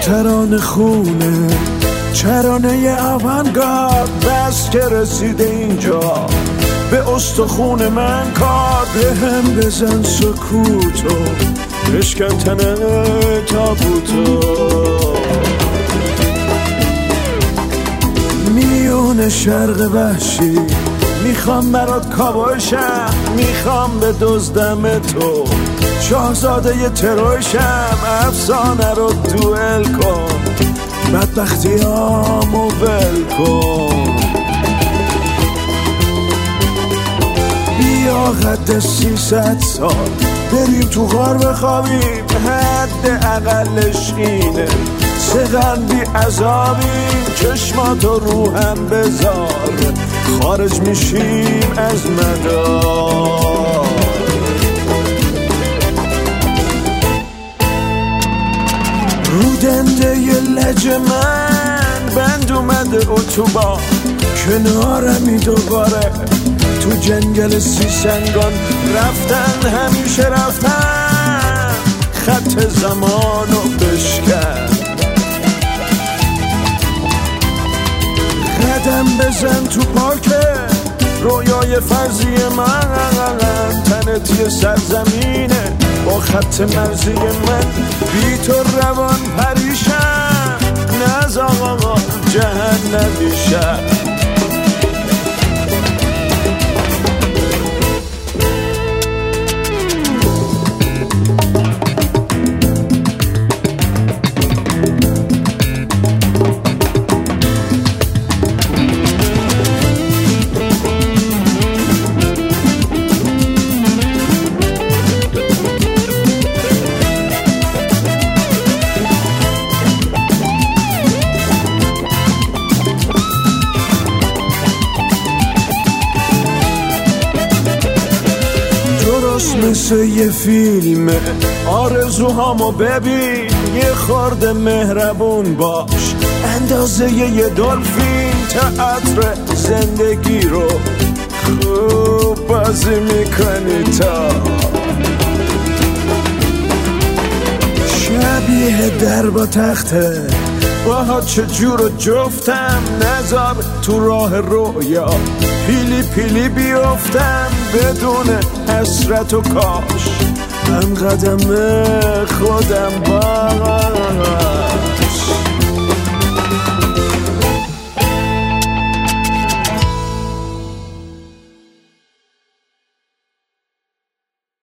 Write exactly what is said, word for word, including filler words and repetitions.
ترانه خونه چرانه آونگارد بس که رسیده اینجا به استخون من کار به هم بزن سکوتو بشکن تنه تابوتو میون شرق وحشی میخوام برات کابوشم میخوام به دزدم تو شاهزاده ی تروشم افسانه رو دوئل کن بدبختیامو ول کن بیا قد سیصد سال بریم تو غار بخوابیم حد اقلش اینه سقن بی عذابیم چشماتو رو هم بذار خارج میشیم از مدار رو دنده ی لج من بند اومده اتوبان کنارمی دوباره تو جنگل سی سنگان رفتن همیشه رفتن خط زمانو بشکن قدم بزن تو پاکه رویای فرضی من تنت یه سرزمینه با خط مرزی من بی تو روان پریشم نز آقا جهنمی شم مثل یه فیلم آرزوهامو ببین یه خورده مهربون باش اندازه یه دلفین تئاتر زندگی رو خوب بازی میکنی تا شبیه در با تخته باها چجور جفتم نذار تو راه رویا پیلی پیلی بیفتم بدون حسرت و کاش هم قدم خودم باش